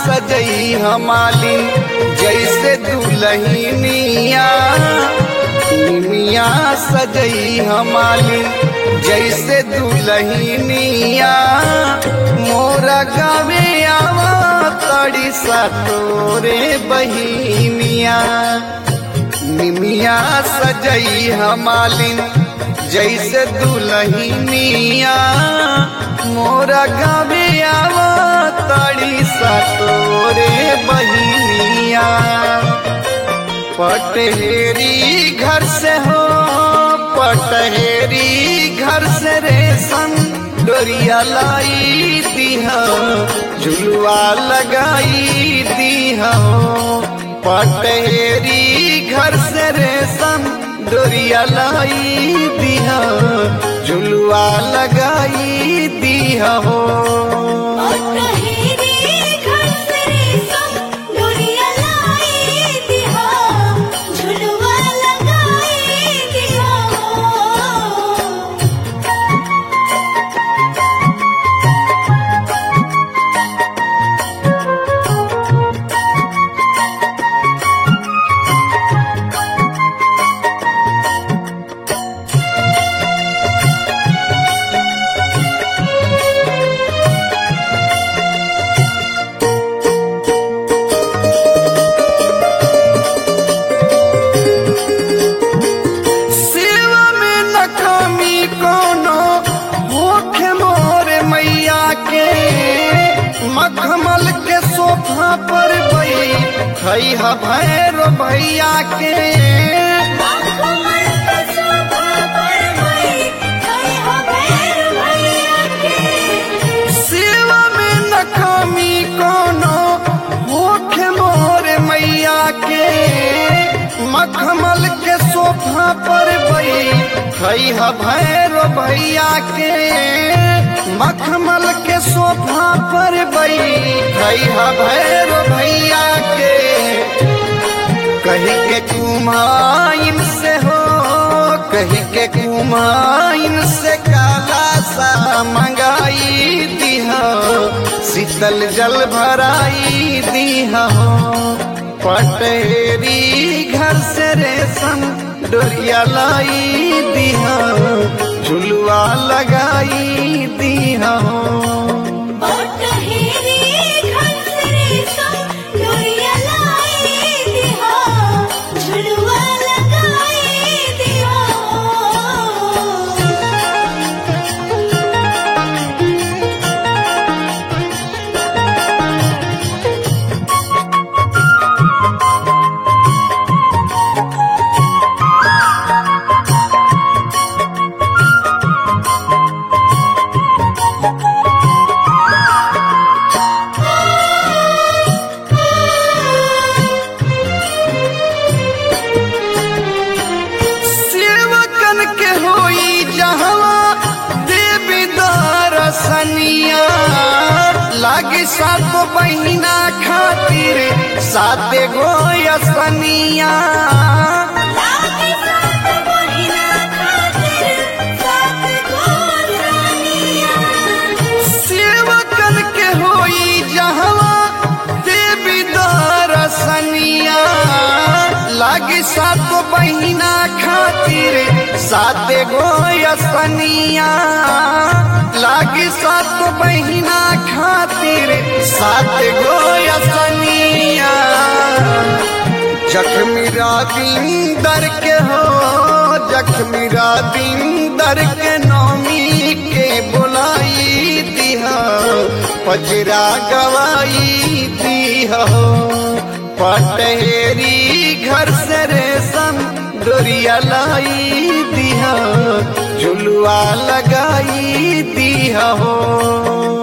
सजई हमालिन जैसे दुल्हनिया। निमिया सजई हमालिन जैसे दुल्हनिया। मोरा गावे आवा तड़ी सा तोरे बहिनिया। निमिया सजई हमालिन जैसे दुल्हनिया। मोरा गावे आवा तड़ी सा तोरे बहिनिया। पटहेरी घर से हो पटहेरी घर से रेशम डोरिया लाई दीहा। झुलवा लगाई दीहा। पटहेरी घर से रेशम डोरिया लाई दीहा। झुलवा लगाई दीहा हो। मखमल के सोफा पर बैठई हा भैरो भैया के। मखमल के सोफा पर बैठई हा भैरो भैया के। सेवा में नकामी कोनो होखे मोर मैया के। मखमल के सोफा पर बैठई हा भैरो भैया के। मखमल के सोफा पर बैठई हा भैरो भैया के। कही के कुमाइन से हो कही के कुमाइन से काला सा मंगाई दीहा। शीतल जल भराई दीहा। पटहेरी घर से रेशम डोरिया लाई दीहा। झुलवा लगाई दीहा। पटहेरी घर से रेशम डोरिया लाई दीहा। झुलवा लगाई दीहा। लागी सात बहिना खातिर साते गो यसनिया। लागी सात बहिना खातिर सात गो यसनिया। सेवकन के होई जहवा देवी दरसनिया। लागी सात बहिना खातिर साते गो यसनिया। लागी सात बहिना खातिर सात गो यसनिया। जख्मी राविंदर के हो जख्मी राविंदर के नौमी के बुलाई दीहा। पजरा गवाई दीहा। पटहेरी घर से रेशम डोरिया लाई दीहा। झुलवा लगाई दीहा हो।